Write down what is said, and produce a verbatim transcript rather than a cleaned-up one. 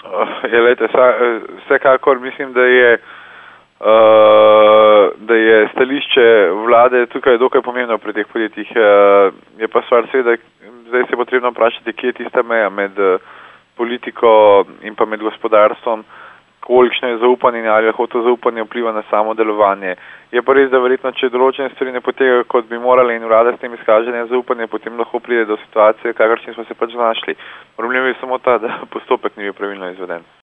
Ja, lejte, vsekakor mislim, da je, da je stališče vlade tukaj dokaj pomembno pri teh podjetjih. Je pa stvar seveda, zdaj se je potrebno vprašati, kje je tista meja med politiko in pa med gospodarstvom, kolikšno je zaupanje in ali lahko to zaupanje vpliva na samo delovanje. Je pa res, da verjetno, če določene stvari ne potekajo, kot bi morale in vlada s tem izkaže nezaupanje, potem lahko pride do situacije, kakršni smo se pač znašli. Problem je samo ta, da postopek ni bil pravilno izveden.